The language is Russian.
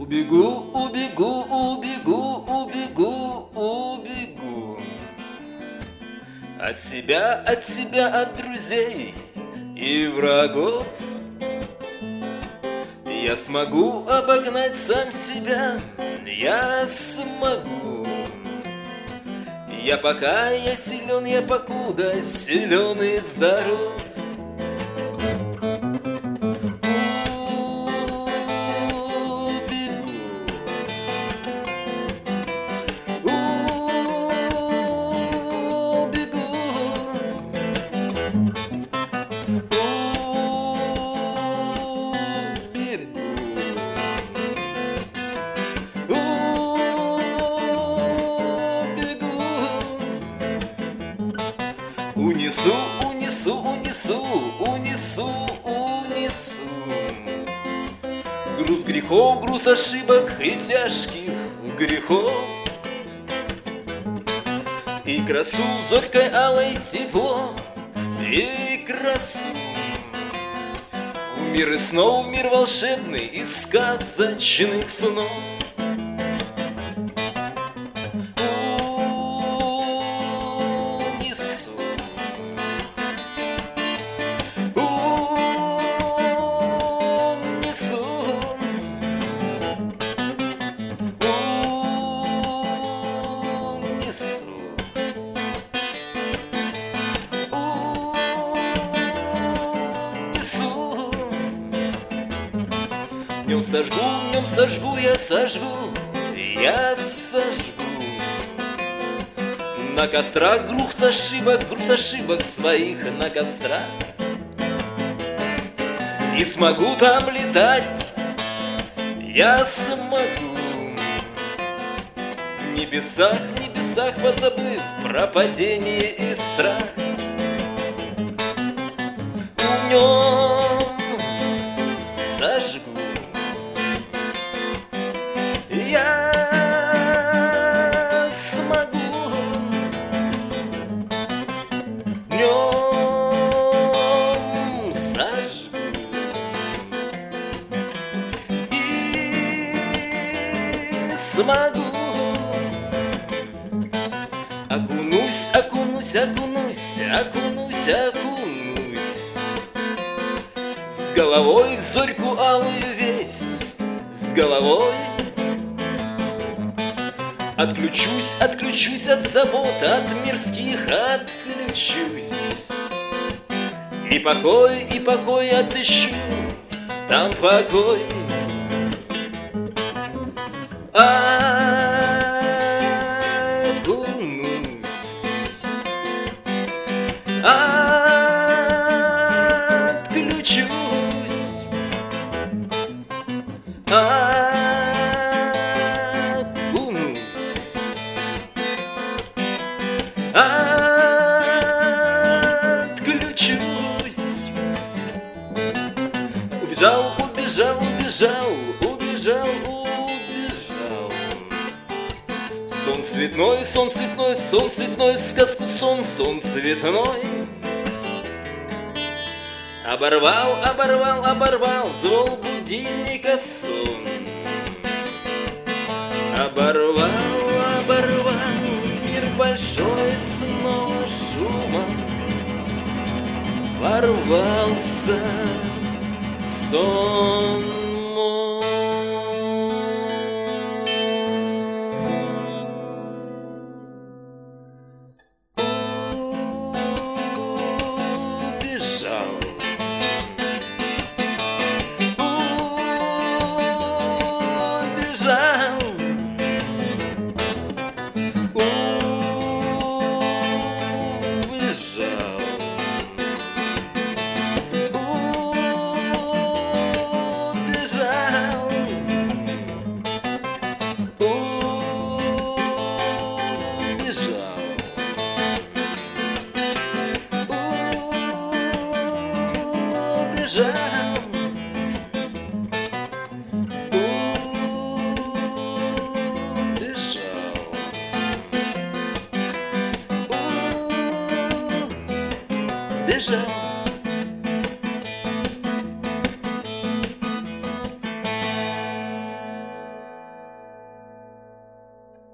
Убегу, убегу, убегу, убегу, убегу от себя, от друзей и врагов. Я смогу обогнать сам себя, я смогу. Я пока я силен, я покуда силен и здоров. Унесу, унесу, унесу, унесу, унесу груз грехов, груз ошибок и тяжких грехов. И красу зорькой алой тепло, и красу в мир и снов, в мир волшебный из сказочных снов. Днем сожгу, я сожгу, я сожгу на кострах груз ошибок своих на кострах. И смогу там летать, я смогу в небесах, позабыв про падение и страх. Днем сожгу, я смогу днем сожгу и смогу. Окунусь, окунусь, окунусь, окунусь, окунусь с головой в зорьку алую весь, с головой. Отключусь от забот, от мирских отключусь. И покой отыщу, там покой. Окунусь, отключусь, отключусь. Убежал, убежал, убежал, убежал, убежал. Сон цветной, сон цветной, сон цветной, в сказку сон цветной. Оборвал звон будильника сон. Оборвал мир большой снова шумом. Ворвался в сон мой. Убежал, бежал.